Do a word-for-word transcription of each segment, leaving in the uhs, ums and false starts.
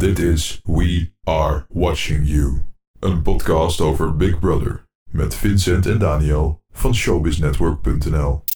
Dit is We Are Watching You. Een podcast over Big Brother. Met Vincent en Daniel van showbiz network punt n l.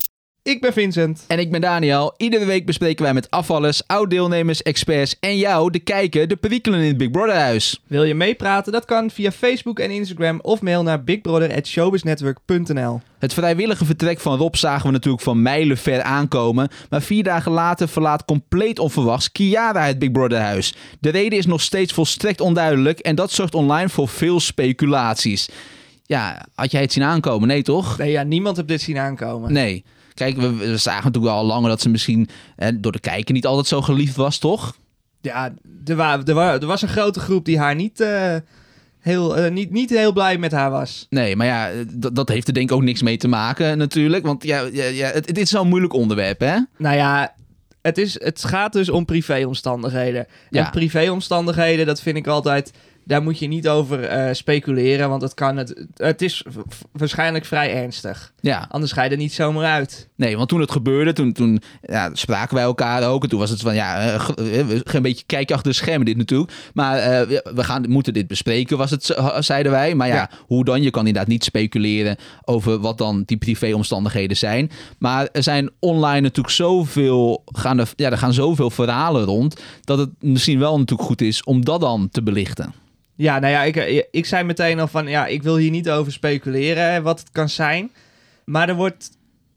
Ik ben Vincent. En ik ben Daniel. Iedere week bespreken wij met afvallers, oud-deelnemers, experts en jou, de kijker, de perikelen in het Big Brother huis. Wil je meepraten? Dat kan via Facebook en Instagram of mail naar bigbrother at showbiz network punt n l. Het vrijwillige vertrek van Rob zagen we natuurlijk van mijlen ver aankomen. Maar vier dagen later verlaat compleet onverwachts Kiara het Big Brother huis. De reden is nog steeds volstrekt onduidelijk en dat zorgt online voor veel speculaties. Ja, had jij het zien aankomen? Nee, toch? Nee, ja, niemand heeft dit zien aankomen. Nee. Kijk, we, we zagen natuurlijk wel al langer dat ze misschien eh, door de kijker niet altijd zo geliefd was, toch? Ja, er, wa- er, wa- er was een grote groep die haar niet, uh, heel, uh, niet, niet heel blij met haar was. Nee, maar ja, d- dat heeft er denk ik ook niks mee te maken natuurlijk. Want ja, ja, ja het, het is zo'n moeilijk onderwerp, hè? Nou ja, het, is, het gaat dus om privéomstandigheden. Ja. En privéomstandigheden, dat vind ik altijd... Daar moet je niet over uh, speculeren, want het, kan het, het is v- waarschijnlijk vrij ernstig. Ja. Anders ga je er niet zomaar uit. Nee, want toen het gebeurde, toen, toen ja, spraken wij elkaar ook. En toen was het van, ja, uh, we gaan een beetje kijken achter de schermen dit natuurlijk. Maar uh, we gaan, moeten dit bespreken, was het, zeiden wij. Maar ja, ja, hoe dan? Je kan inderdaad niet speculeren over wat dan die privéomstandigheden zijn. Maar er zijn online natuurlijk zoveel, gaan er, ja, er gaan zoveel verhalen rond, dat het misschien wel natuurlijk goed is om dat dan te belichten. Ja, nou ja, ik, ik zei meteen al van, ja, ik wil hier niet over speculeren wat het kan zijn. Maar er wordt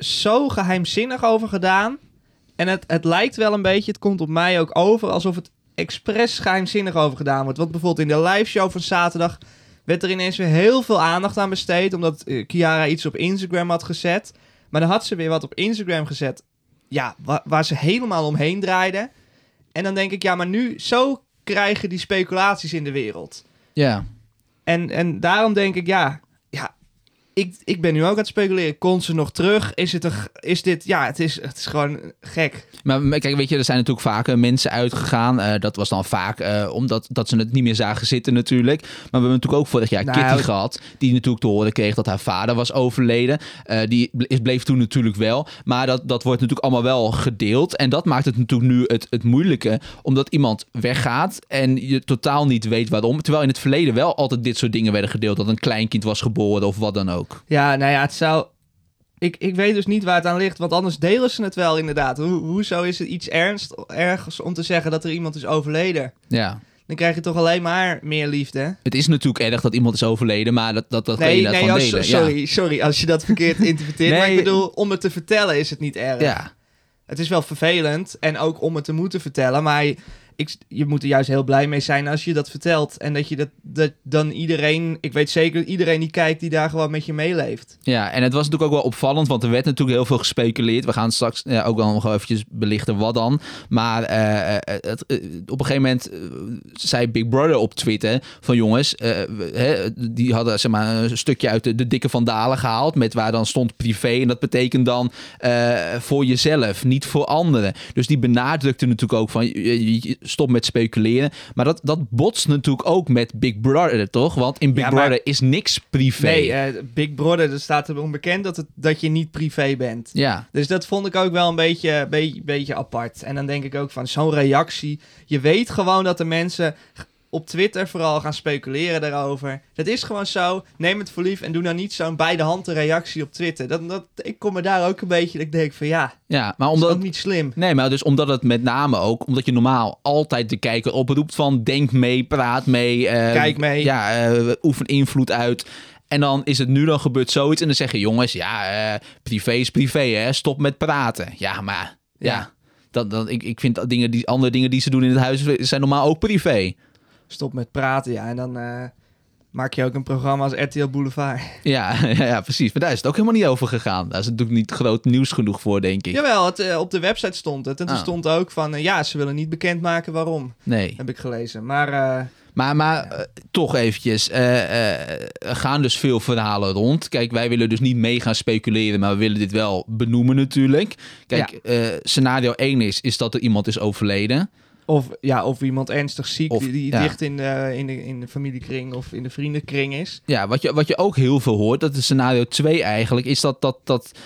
zo geheimzinnig over gedaan. En het, het lijkt wel een beetje, het komt op mij ook over, alsof het expres geheimzinnig over gedaan wordt. Want bijvoorbeeld in de live show van zaterdag werd er ineens weer heel veel aandacht aan besteed. Omdat uh, Kiara iets op Instagram had gezet. Maar dan had ze weer wat op Instagram gezet, ja, wa- waar ze helemaal omheen draaide. En dan denk ik, ja, maar nu, zo krijgen die speculaties in de wereld. Ja. En, en daarom denk ik, ja, ja ik, ik ben nu ook aan het speculeren. Komt ze nog terug? Is, het een, is dit, ja, het is, het is gewoon gek. Maar kijk, weet je, er zijn natuurlijk vaak uh, mensen uitgegaan. Uh, dat was dan vaak uh, omdat dat ze het niet meer zagen zitten natuurlijk. Maar we hebben natuurlijk ook vorig jaar Nou, Kitty gehad. Die natuurlijk te horen kreeg dat haar vader was overleden. Uh, die bleef toen natuurlijk wel. Maar dat, dat wordt natuurlijk allemaal wel gedeeld. En dat maakt het natuurlijk nu het, het moeilijke. Omdat iemand weggaat en je totaal niet weet waarom. Terwijl in het verleden wel altijd dit soort dingen werden gedeeld. Dat een kleinkind was geboren of wat dan ook. Ja, nou ja, het zou... Ik, ik weet dus niet waar het aan ligt, want anders delen ze het wel inderdaad. Ho- hoezo is het iets ernst, ergens om te zeggen dat er iemand is overleden? Ja. Dan krijg je toch alleen maar meer liefde. Het is natuurlijk erg dat iemand is overleden, maar dat, dat, dat Nee, kan je inderdaad nee, gewoon oh, delen. sorry, sorry als je dat verkeerd interpreteert. Nee. Maar ik bedoel, om het te vertellen is het niet erg. Ja. Het is wel vervelend en ook om het te moeten vertellen, maar je, ik, je moet er juist heel blij mee zijn als je dat vertelt. En dat je dat, dat dan iedereen, ik weet zeker dat iedereen die kijkt, die daar gewoon met je meeleeft. Ja, en het was natuurlijk ook wel opvallend, want er werd natuurlijk heel veel gespeculeerd. We gaan straks ja, ook wel nog eventjes belichten wat dan. Maar uh, het, uh, op een gegeven moment uh, zei Big Brother op Twitter van jongens, uh, he, die hadden zeg maar een stukje uit de, de dikke vandalen gehaald met waar dan stond privé. En dat betekent dan uh, voor jezelf, niet voor anderen. Dus die benadrukte natuurlijk ook van je, je, stop met speculeren. Maar dat, dat botst natuurlijk ook met Big Brother, toch? Want in Big Ja, maar... Brother is niks privé. Nee, uh, Big Brother, er staat er onbekend dat, het, dat je niet privé bent. Ja. Dus dat vond ik ook wel een beetje, beetje, beetje apart. En dan denk ik ook van zo'n reactie. Je weet gewoon dat de mensen op Twitter vooral gaan speculeren daarover. Dat is gewoon zo. Neem het voor lief en doe nou niet zo'n bij de hand een reactie op Twitter. Dat, dat, ik kom er daar ook een beetje dat ik denk van ja, Ja, maar dat omdat is ook niet slim. Nee, maar dus omdat het met name ook, omdat je normaal altijd de kijker oproept van denk mee, praat mee, uh, Kijk mee. Ja, uh, oefen invloed uit. En dan is het nu dan gebeurd zoiets en dan zeggen jongens, ja, uh, privé is privé, hè, stop met praten. Ja, maar ja, Ja. Dat, dat, ik, ik vind dat dingen die, andere dingen die ze doen in het huis zijn normaal ook privé. Stop met praten, ja. En dan uh, maak je ook een programma als R T L Boulevard. Ja, ja, ja, precies. Maar daar is het ook helemaal niet over gegaan. Daar is het natuurlijk niet groot nieuws genoeg voor, denk ik. Jawel, het, uh, op de website stond het. En toen Ah. stond ook van, uh, ja, ze willen niet bekendmaken waarom. Nee. Heb ik gelezen. Maar... Uh, Maar, maar Ja. uh, toch eventjes, uh, uh, er gaan dus veel verhalen rond. Kijk, wij willen dus niet mee gaan speculeren, maar we willen dit wel benoemen natuurlijk. Kijk, ja. uh, scenario één is, is dat er iemand is overleden. Of, ja, of iemand ernstig ziek Of, die, die ja. dicht in de, in, de, in de familiekring of in de vriendenkring is. Ja, wat je, wat je ook heel veel hoort, dat is scenario twee eigenlijk, is dat, dat, dat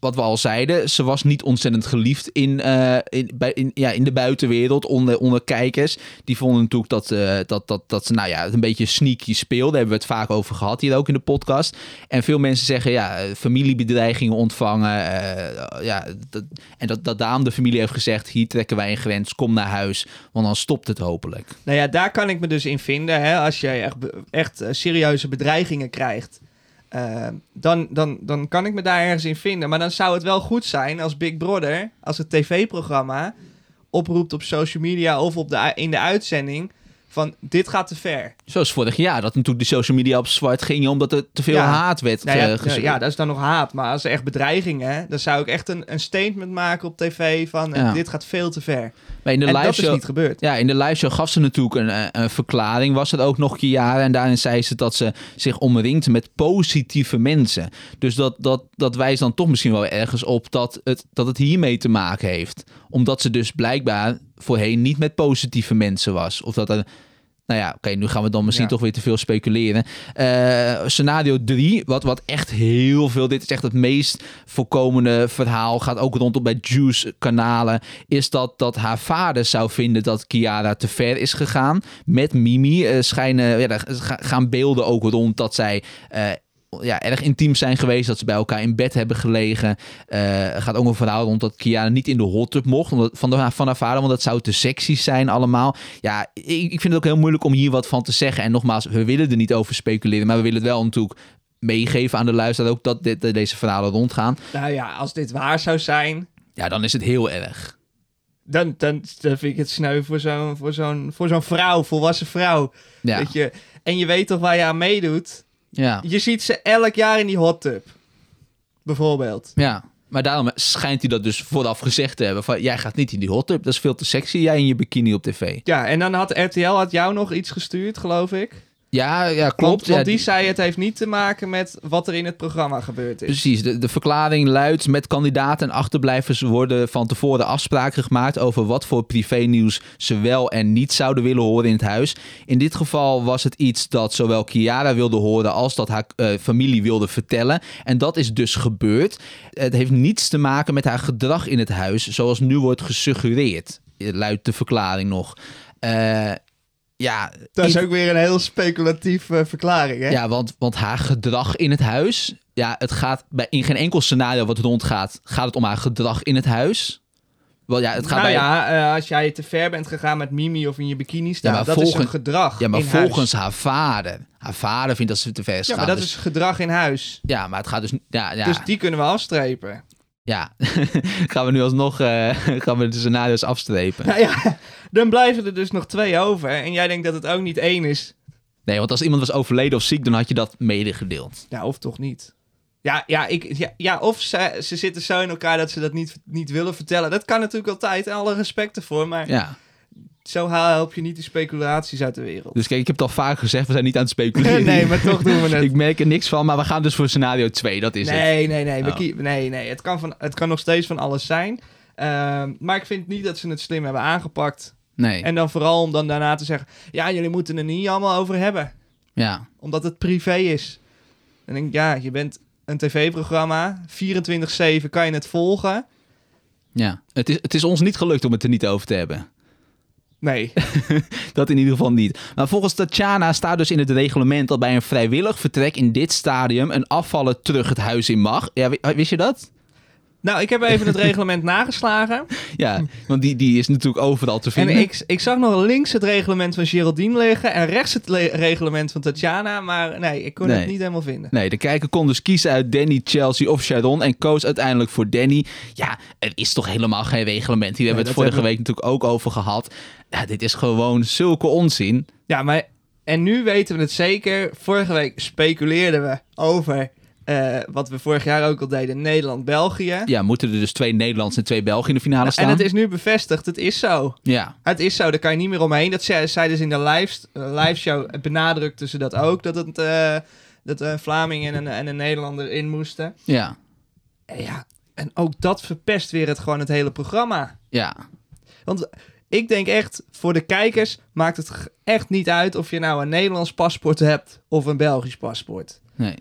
wat we al zeiden, ze was niet ontzettend geliefd in, uh, in, bij, in, ja, in de buitenwereld, onder, onder kijkers. Die vonden natuurlijk dat, uh, dat, dat, dat ze nou ja, het een beetje sneaky speelde. Daar hebben we het vaak over gehad hier ook in de podcast. En veel mensen zeggen, ja, familiebedreigingen ontvangen. Uh, ja, dat, en dat, dat daarom de familie heeft gezegd, hier trekken wij een grens, kom naar huis. Want dan stopt het hopelijk. Nou ja, daar kan ik me dus in vinden. Hè? Als je echt, echt uh, serieuze bedreigingen krijgt, uh, dan, dan, dan kan ik me daar ergens in vinden. Maar dan zou het wel goed zijn als Big Brother, als het tv-programma oproept op social media of op de, in de uitzending van dit gaat te ver. Zoals vorig jaar, dat natuurlijk de social media op zwart ging omdat er te veel ja. haat werd nou ja, gezet. Ja, dat is dan nog haat. Maar als er echt bedreigingen, dan zou ik echt een, een statement maken op tv van ja. dit gaat veel te ver. Maar in de en live dat show, is niet gebeurd. Ja, in de live show gaf ze natuurlijk een, een verklaring, was het ook nog jaren. En daarin zei ze dat ze zich omringt met positieve mensen. Dus dat, dat, dat wijst dan toch misschien wel ergens op dat het, dat het hiermee te maken heeft. Omdat ze dus blijkbaar voorheen niet met positieve mensen was. Of dat er... Nou ja, oké, okay, nu gaan we dan misschien ja. toch weer te veel speculeren. Uh, scenario drie, wat, wat echt heel veel... Dit is echt het meest voorkomende verhaal. Gaat ook rondom bij Juice-kanalen. Is dat, dat haar vader zou vinden dat Chiara te ver is gegaan. Met Mimi uh, schijnen... Ja, daar gaan beelden ook rond dat zij... Uh, ja, erg intiem zijn geweest, dat ze bij elkaar in bed hebben gelegen. Uh, er gaat ook een verhaal rond dat Chiara niet in de hot tub mocht omdat, van, de, van haar vader, want dat zou te sexy zijn allemaal. Ja, ik, ik vind het ook heel moeilijk om hier wat van te zeggen. En nogmaals, we willen er niet over speculeren, maar we willen het wel natuurlijk meegeven aan de luisteraar ook dat dit, deze verhalen rondgaan. Nou ja, als dit waar zou zijn... Ja, dan is het heel erg. Dan, dan, dan vind ik het sneu voor zo'n, voor zo'n, voor zo'n vrouw, volwassen vrouw. Ja. Weet je? En je weet toch waar je aan meedoet? Ja. Je ziet ze elk jaar in die hot tub. Bijvoorbeeld. Ja, maar daarom schijnt hij dat dus vooraf gezegd te hebben. Van, jij gaat niet in die hot tub, dat is veel te sexy. Jij in je bikini op tv. Ja, en dan had R T L had jou nog iets gestuurd, geloof ik. Ja, ja, klopt. Want, want ja, die zei het heeft niet te maken met wat er in het programma gebeurd is. Precies, de, de verklaring luidt: met kandidaten en achterblijvers worden van tevoren afspraken gemaakt over wat voor privénieuws ze wel en niet zouden willen horen in het huis. In dit geval was het iets dat zowel Chiara wilde horen als dat haar uh, familie wilde vertellen. En dat is dus gebeurd. Het heeft niets te maken met haar gedrag in het huis, zoals nu wordt gesuggereerd. Luidt de verklaring nog. Uh, Ja, dat is ook weer een heel speculatieve uh, verklaring, hè? Ja, want, want haar gedrag in het huis... Ja, het gaat bij, in geen enkel scenario wat rondgaat... gaat het om haar gedrag in het huis. Wel, ja, het gaat nou bij... ja, uh, als jij te ver bent gegaan met Mimi of in je bikini staan... Ja, dat volgens, is een gedrag Ja, maar in volgens huis. haar vader. Haar vader vindt dat ze te ver is Ja, gaan, maar dat dus... is gedrag in huis. Ja, maar het gaat dus... Ja, ja. Dus die kunnen we afstrepen. Ja, gaan we nu alsnog uh, gaan we de scenario's afstrepen. Nou ja, dan blijven er dus nog twee over. En jij denkt dat het ook niet één is. Nee, want als iemand was overleden of ziek, dan had je dat medegedeeld. Ja, of toch niet. Ja, ja, ik, ja, ja of ze, ze zitten zo in elkaar dat ze dat niet, niet willen vertellen. Dat kan natuurlijk altijd, alle respect ervoor. Maar ja. Zo help je niet de speculaties uit de wereld. Dus kijk, ik heb het al vaak gezegd, we zijn niet aan het speculeren. Nee, maar toch doen we het. Ik merk er niks van, maar we gaan dus voor scenario twee, dat is nee, het. Nee, nee, oh. nee. Nee, nee. Het kan, van, het kan nog steeds van alles zijn. Uh, maar ik vind niet dat ze het slim hebben aangepakt. Nee. En dan vooral om dan daarna te zeggen... Ja, jullie moeten er niet allemaal over hebben. Ja. Omdat het privé is. Dan denk ik, ja, je bent een tv-programma. vierentwintig zeven kan je het volgen. Ja. Het is, het is ons niet gelukt om het er niet over te hebben. Nee. Dat in ieder geval niet. Maar volgens Tatjana staat dus in het reglement dat bij een vrijwillig vertrek in dit stadium een afvaller terug het huis in mag. Ja, wist je dat? Nou, ik heb even het reglement nageslagen. Ja, want die, die is natuurlijk overal te vinden. En ik, ik zag nog links het reglement van Geraldine liggen en rechts het le- reglement van Tatjana. Maar nee, ik kon nee. het niet helemaal vinden. Nee, de kijker kon dus kiezen uit Danny, Chelsea of Sharon en koos uiteindelijk voor Danny. Ja, er is toch helemaal geen reglement. Hier hebben we het vorige hebben... week natuurlijk ook over gehad. Ja, dit is gewoon zulke onzin. Ja, maar en nu weten we het zeker. Vorige week speculeerden we over... Uh, wat we vorig jaar ook al deden, Nederland-België. Ja, moeten er dus twee Nederlands en twee Belgen in de finale staan. En het is nu bevestigd, het is zo. Ja. Het is zo, daar kan je niet meer omheen. Dat zei, zei dus in de live, uh, live show, benadrukten ze dat ook, dat het uh, dat een Vlaming en een, en een Nederlander in moesten. Ja. En ja, en ook dat verpest weer het gewoon het hele programma. Ja. Want ik denk echt, voor de kijkers maakt het echt niet uit of je nou een Nederlands paspoort hebt of een Belgisch paspoort. Nee.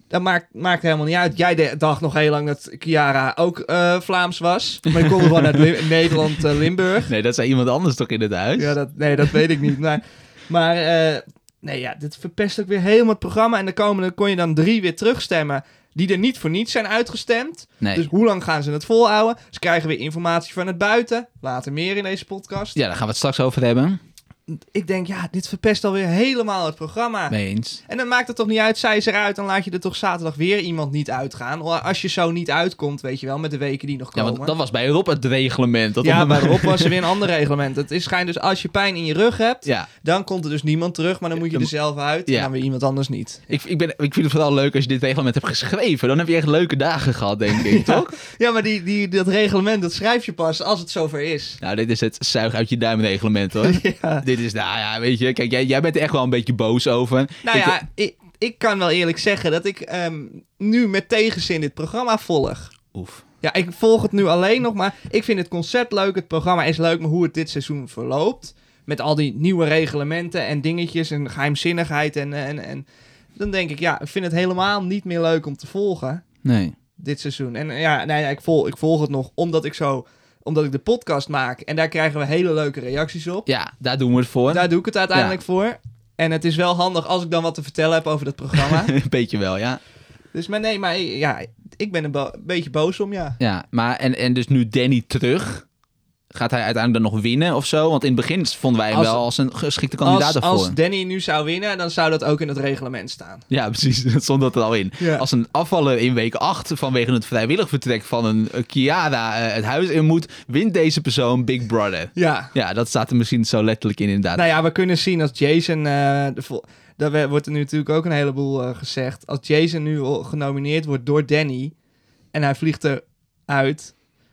Dat maakt, maakt helemaal niet uit. Jij de- dacht nog heel lang dat Chiara ook uh, Vlaams was. Maar die kon gewoon uit Lim- Nederland, uh, Limburg. Nee, dat zei iemand anders toch in het huis? Ja, dat, nee, dat weet ik niet. Maar, maar uh, nee, ja, dit verpest ook weer helemaal het programma. En de komende kon je dan drie weer terugstemmen die er niet voor niets zijn uitgestemd. Nee. Dus hoe lang gaan ze het volhouden? Ze krijgen weer informatie van het buiten. Later meer in deze podcast. Ja, daar gaan we het straks over hebben. Ik denk, ja, dit verpest alweer helemaal het programma. Mee eens. En dan maakt het toch niet uit, zij is eruit, dan laat je er toch zaterdag weer iemand niet uitgaan. Als je zo niet uitkomt, weet je wel, met de weken die nog Ja, komen. want dat was bij Rob het reglement. Dat ja, onder- bij Rob was er weer een ander reglement. Het is schijn dus, als je pijn in je rug hebt, Ja, dan komt er dus niemand terug, maar dan moet je er zelf uit Ja. en dan weer iemand anders niet. ik, ik, ben, ik vind het vooral leuk als je dit reglement hebt geschreven. Dan heb je echt leuke dagen gehad, denk ik, Ja. toch? Ja, maar die, die, dat reglement, dat schrijf je pas als het zover is. Nou, dit is het zuig uit je duim reglement, hoor. Ja. Dit is, nou ja, weet je, kijk, jij, jij bent er echt wel een beetje boos over. Nou Ik- ja, ik, ik kan wel eerlijk zeggen dat ik ehm, nu met tegenzin dit programma volg. Oef. Ja, ik volg het nu alleen nog maar. Ik vind het concept leuk, het programma is leuk, maar hoe het dit seizoen verloopt, met al die nieuwe reglementen en dingetjes en geheimzinnigheid en, en, en dan denk ik, ja, ik vind het helemaal niet meer leuk om te volgen, Nee. dit seizoen. En ja, nee, ja, ik, volg, ik volg het nog omdat ik zo, omdat ik de podcast maak en daar krijgen we hele leuke reacties op. Ja, daar doen we het voor. Daar doe ik het uiteindelijk voor. En het is wel handig als ik dan wat te vertellen heb over dat programma. Een beetje wel, ja. Dus, maar nee, maar ja, ik ben er bo- een beetje boos om, ja. Ja, maar en, en dus nu Danny terug. Gaat hij uiteindelijk dan nog winnen of zo? Want in het begin vonden wij hem Als- wel als een geschikte kandidaat Als, daarvoor. als Danny nu zou winnen, dan zou dat ook in het reglement staan. Ja, precies. Dat stond dat er al in. Ja. Als een afvaller in week acht vanwege het vrijwillig vertrek van een uh, Chiara uh, het huis in moet, wint deze persoon Big Brother. Ja. Ja, dat staat er misschien zo letterlijk in inderdaad. Nou ja, we kunnen zien als Jason... eh, de vol- daar we- wordt er nu natuurlijk ook een heleboel eh, gezegd. Als Jason nu al genomineerd wordt door Danny en hij vliegt eruit,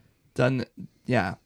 dan ja...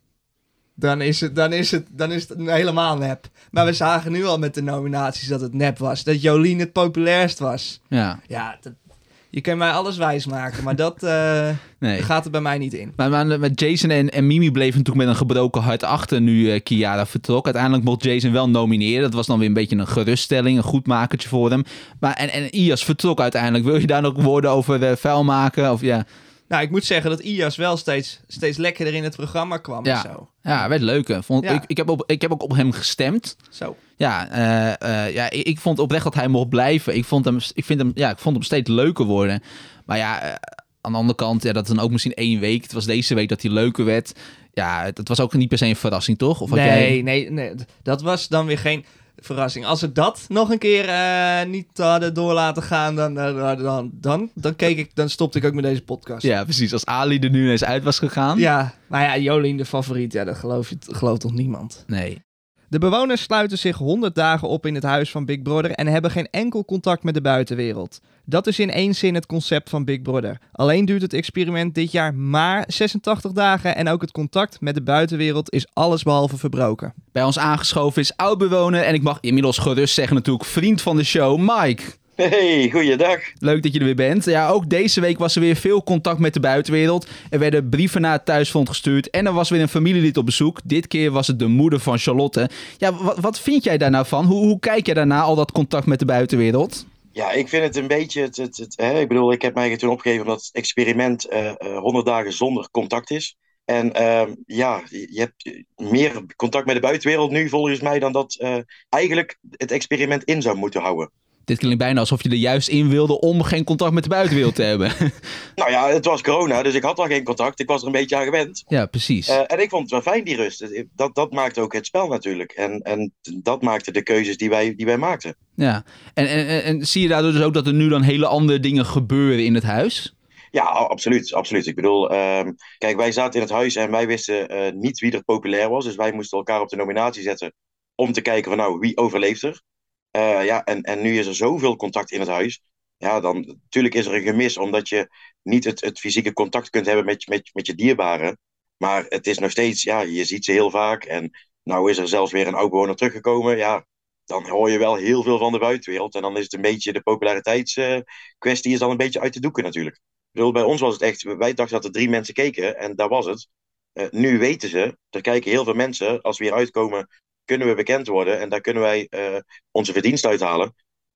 Dan is, het, dan, is het, dan is het helemaal nep. Maar we zagen nu al met de nominaties dat het nep was. Dat Jolien het populairst was. Ja, Ja, dat, je kan mij alles wijsmaken, maar dat eh, nee. gaat er bij mij niet in. Maar, maar met Jason en, en Mimi bleven natuurlijk met een gebroken hart achter nu uh, Chiara vertrok. Uiteindelijk mocht Jason wel nomineren. Dat was dan weer een beetje een geruststelling, een goedmakertje voor hem. Maar en, en Ias vertrok uiteindelijk. Wil je daar nog woorden over uh, vuil maken? Of ja... Nou, ik moet zeggen dat Ias wel steeds, steeds lekkerder in het programma kwam Ja. en zo. Ja, werd leuk. hè. Vond, Ja. ik, ik, heb op, ik heb ook op hem gestemd. Zo. Ja, eh, eh, ja ik, ik vond oprecht dat hij mocht blijven. Ik vond hem, ik vind hem, ja, ik vond hem steeds leuker worden. Maar ja, eh, aan de andere kant, ja, dat is dan ook misschien één week. Het was deze week dat hij leuker werd. Ja, het, het was ook niet per se een verrassing, toch? Of had Nee, jij... nee, nee, d- dat was dan weer geen verrassing. Als ze dat nog een keer eh, niet hadden door laten gaan, dan, eh, dan, dan, dan, keek ik, dan stopte ik ook met deze podcast. Ja, precies. Als Ali er nu eens uit was gegaan. Ja, maar ja, Jolien de favoriet, ja, dat geloof je, gelooft toch niemand. Nee. De bewoners sluiten zich honderd dagen op in het huis van Big Brother en hebben geen enkel contact met de buitenwereld. Dat is in één zin het concept van Big Brother. Alleen duurt het experiment dit jaar maar zesentachtig dagen en ook het contact met de buitenwereld is allesbehalve verbroken. Bij ons aangeschoven is oud-bewoner en ik mag inmiddels gerust zeggen natuurlijk vriend van de show, Mike. Hey, goeiedag. Leuk dat je er weer bent. Ja, ook deze week was er weer veel contact met de buitenwereld. Er werden brieven naar het thuisfront gestuurd en er was weer een familielid op bezoek. Dit keer was het de moeder van Charlotte. Ja, wat, wat vind jij daar nou van? Hoe, hoe kijk jij daarna, al dat contact met de buitenwereld? Ja, ik vind het een beetje, het, het, het, hè, ik bedoel, ik heb mij toen opgegeven omdat het experiment eh, eh, honderd dagen zonder contact is. En ehm, ja, je je hebt meer contact met de buitenwereld nu volgens mij dan dat eh, eigenlijk het experiment in zou moeten houden. Dit klinkt bijna alsof je er juist in wilde om geen contact met de buitenwereld te hebben. Nou ja, het was corona, dus ik had al geen contact. Ik was er een beetje aan gewend. Ja, precies. Uh, en ik vond het wel fijn, die rust. Dat, dat maakte ook het spel natuurlijk. En, en dat maakte de keuzes die wij, die wij maakten. Ja, en, en, en zie je daardoor dus ook dat er nu dan hele andere dingen gebeuren in het huis? Ja, absoluut, absoluut. Ik bedoel, um, kijk, wij zaten in het huis en wij wisten uh, niet wie er populair was. Dus wij moesten elkaar op de nominatie zetten om te kijken van nou, wie overleeft er. Uh, ja, en, en nu is er zoveel contact in het huis. Ja, dan natuurlijk is er een gemis, omdat je niet het, het fysieke contact kunt hebben met, met, met je dierbaren. Maar het is nog steeds, ja, je ziet ze heel vaak. En nou is er zelfs weer een oud-bewoner teruggekomen. Ja, dan hoor je wel heel veel van de buitenwereld. En dan is het een beetje, de populariteitskwestie uh, is dan een beetje uit de doeken natuurlijk. Ik bedoel, bij ons was het echt, wij dachten dat er drie mensen keken en daar was het. Uh, nu weten ze, er kijken heel veel mensen. Als we hier uitkomen, kunnen we bekend worden en daar kunnen wij uh, onze verdienst uithalen.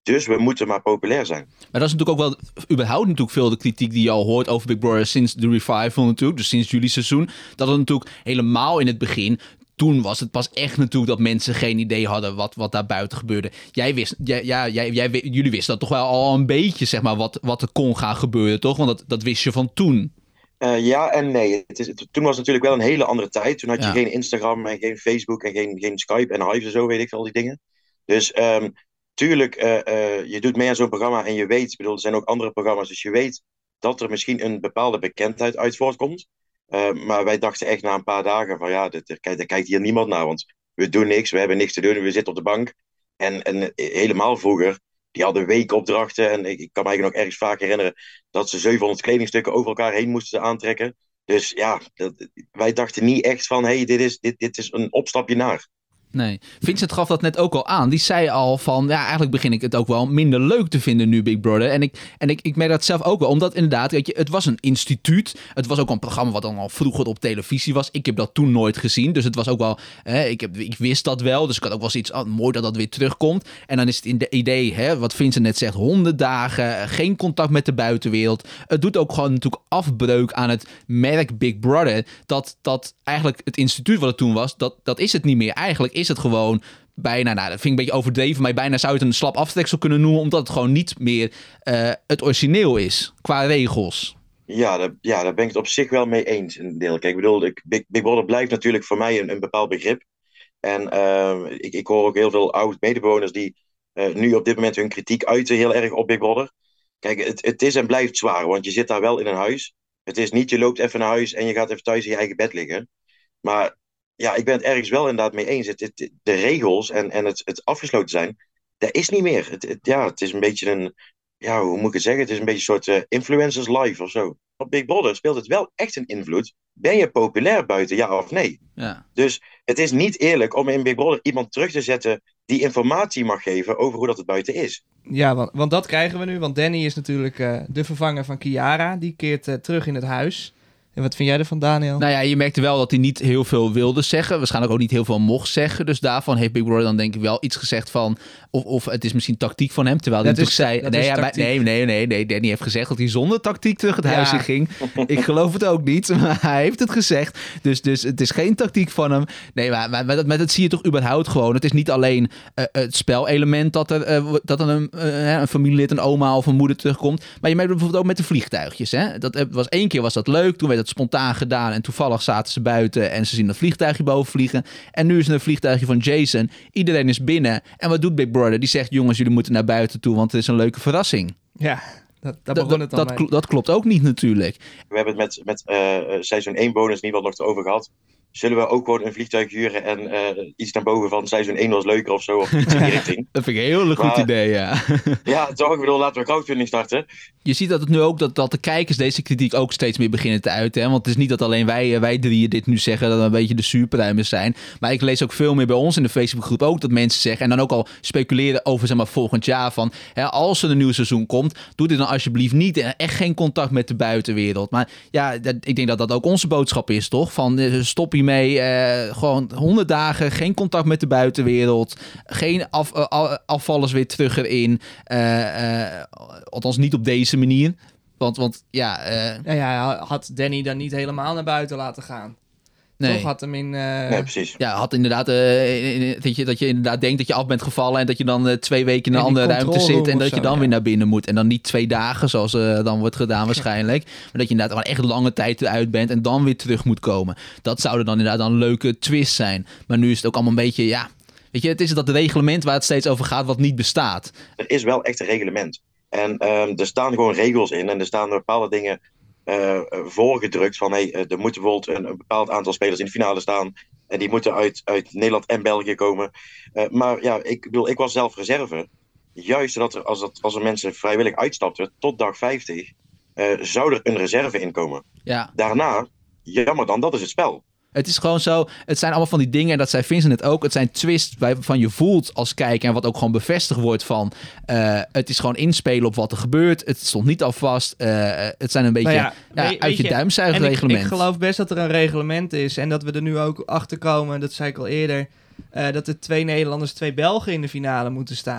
Dus we moeten maar populair zijn. Maar dat is natuurlijk ook wel überhaupt natuurlijk veel de kritiek die je al hoort over Big Brother sinds de revival natuurlijk. Dus sinds jullie seizoen. Dat het natuurlijk helemaal in het begin... Toen was het pas echt natuurlijk dat mensen geen idee hadden wat, wat daar buiten gebeurde. Jij wist, jij, ja, jij, jij, jullie wisten dat toch wel al een beetje, zeg maar, wat, wat er kon gaan gebeuren, toch? Want dat, dat wist je van toen. Uh, ja en nee. Het is, het, toen was het natuurlijk wel een hele andere tijd. Toen had je Ja. geen Instagram en geen Facebook en geen, geen Skype en Hive en zo, weet ik veel, al die dingen. Dus um, tuurlijk, uh, uh, je doet mee aan zo'n programma en je weet, ik bedoel, er zijn ook andere programma's, dus je weet dat er misschien een bepaalde bekendheid uit voortkomt. Uh, maar wij dachten echt na een paar dagen van ja, daar kijkt, kijkt hier niemand naar, want we doen niks, we hebben niks te doen, we zitten op de bank. En, en helemaal vroeger, die hadden weekopdrachten en ik, ik kan me eigenlijk nog ergens vaak herinneren dat ze zevenhonderd kledingstukken over elkaar heen moesten aantrekken. Dus ja, dat, wij dachten niet echt van hé, hey, dit, is, dit, dit is een opstapje naar. Nee. Vincent gaf dat net ook al aan. Die zei al van, ja, eigenlijk begin ik het ook wel minder leuk te vinden nu, Big Brother. En ik, en ik, ik merk dat zelf ook wel, omdat inderdaad, weet je, het was een instituut. Het was ook een programma wat dan al vroeger op televisie was. Ik heb dat toen nooit gezien, dus het was ook wel, hè, ik, heb, ik wist dat wel. Dus ik had ook wel zoiets, oh, mooi dat dat weer terugkomt. En dan is het in de idee, hè, wat Vincent net zegt, honderd dagen, geen contact met de buitenwereld. Het doet ook gewoon natuurlijk afbreuk aan het merk Big Brother. Dat, dat eigenlijk het instituut wat het toen was, dat, dat is het niet meer. Eigenlijk is het gewoon bijna, nou dat vind ik een beetje overdreven, maar bijna zou je het een slap aftreksel kunnen noemen, omdat het gewoon niet meer uh, het origineel is, qua regels. Ja, daar, ja, daar ben ik het op zich wel mee eens. Een deel. Kijk, ik bedoel, ik, Big, Big Brother blijft natuurlijk voor mij een, een bepaald begrip. En uh, ik, ik hoor ook heel veel oud-medebewoners die uh, nu op dit moment hun kritiek uiten heel erg op Big Brother. Kijk, het, het is en blijft zwaar, want je zit daar wel in een huis. Het is niet, je loopt even naar huis en je gaat even thuis in je eigen bed liggen. Maar ja, ik ben het ergens wel inderdaad mee eens. Het, het, de regels en, en het, het afgesloten zijn, dat is niet meer. Het, het, ja, het is een beetje een, ja, hoe moet ik het zeggen? Het is een beetje een soort uh, influencers live of zo. Op Big Brother speelt het wel echt een invloed. Ben je populair buiten, ja of nee? Ja. Dus het is niet eerlijk om in Big Brother iemand terug te zetten die informatie mag geven over hoe dat het buiten is. Ja, want, want dat krijgen we nu. Want Danny is natuurlijk uh, de vervanger van Chiara. Die keert uh, terug in het huis. En wat vind jij ervan, Daniel? Nou ja, je merkte wel dat hij niet heel veel wilde zeggen. Waarschijnlijk ook niet heel veel mocht zeggen. Dus daarvan heeft Big Brother dan denk ik wel iets gezegd van... Of, of het is misschien tactiek van hem. Terwijl hij natuurlijk zei... Nee, ja, maar, nee, nee, nee, nee. Danny heeft gezegd dat hij zonder tactiek terug het ja. huis in ging. Ik geloof het ook niet. Maar hij heeft het gezegd. Dus, dus het is geen tactiek van hem. Nee, maar, maar, maar, dat, maar dat zie je toch überhaupt gewoon. Het is niet alleen uh, het spelelement dat er, uh, dat er een, uh, een familielid, een oma of een moeder terugkomt. Maar je merkt bijvoorbeeld ook met de vliegtuigjes. Hè? Dat was één keer was dat leuk. Toen werd het spontaan gedaan en toevallig zaten ze buiten en ze zien dat vliegtuigje boven vliegen. En nu is er een vliegtuigje van Jason. Iedereen is binnen. En wat doet Big Brother? Die zegt, jongens, jullie moeten naar buiten toe, want het is een leuke verrassing. Ja, dat, dat begon het dat, al dat, dat klopt ook niet natuurlijk. We hebben het met, met uh, seizoen één bonus in ieder geval nog erover gehad. Zullen we ook gewoon een vliegtuig huren en uh, iets naar boven van seizoen één was leuker of zo, of iets in die richting? Dat vind ik een heel goed maar, idee, ja. Ja, toch, ik bedoel, laten we crowdfunding starten. Je ziet dat het nu ook, dat, dat de kijkers deze kritiek ook steeds meer beginnen te uiten. Hè? Want het is niet dat alleen wij, wij drieën dit nu zeggen, dat we een beetje de superruimers zijn. Maar ik lees ook veel meer bij ons in de Facebookgroep ook dat mensen zeggen, en dan ook al speculeren over, zeg maar, volgend jaar van, hè, als er een nieuw seizoen komt, doe dit dan alsjeblieft niet. En echt geen contact met de buitenwereld. Maar ja, dat, ik denk dat dat ook onze boodschap is, toch? Van, stop hiermee, uh, gewoon honderd dagen, geen contact met de buitenwereld, geen af, uh, afvallers weer terug erin. Uh, uh, althans niet op deze manier. Want, want ja... Uh... Ja, ja, had Danny dan niet helemaal naar buiten laten gaan? Nee. Toch had hem in... Uh... Nee, precies. Ja, had inderdaad... Uh, dat, je, dat je inderdaad denkt dat je af bent gevallen en dat je dan uh, twee weken in een andere ruimte zit en dat zo, je dan ja. weer naar binnen moet. En dan niet twee dagen, zoals uh, dan wordt gedaan waarschijnlijk. Maar dat je inderdaad al echt lange tijd eruit bent en dan weer terug moet komen. Dat zou er dan inderdaad een leuke twist zijn. Maar nu is het ook allemaal een beetje, ja... Weet je, het is dat reglement waar het steeds over gaat wat niet bestaat. Er is wel echt een reglement. En um, er staan gewoon regels in en er staan bepaalde dingen uh, voorgedrukt van hey, er moeten bijvoorbeeld een, een bepaald aantal spelers in de finale staan en die moeten uit, uit Nederland en België komen. Uh, maar ja, ik bedoel, ik was zelf reserve. Juist zodat er, als, dat, als er mensen vrijwillig uitstapten tot dag vijftig, uh, zou er een reserve inkomen. Ja. Daarna, jammer dan, dat is het spel. Het is gewoon zo, het zijn allemaal van die dingen, en dat zei Vincent het ook, het zijn twists waarvan je voelt als kijker en wat ook gewoon bevestigd wordt van, uh, het is gewoon inspelen op wat er gebeurt, het stond niet al vast, uh, het zijn een beetje nou ja, ja, weet, uit je, je duimzuigen reglement. Ik, ik geloof best dat er een reglement is en dat we er nu ook achter komen, dat zei ik al eerder, uh, dat er twee Nederlanders, twee Belgen in de finale moeten staan.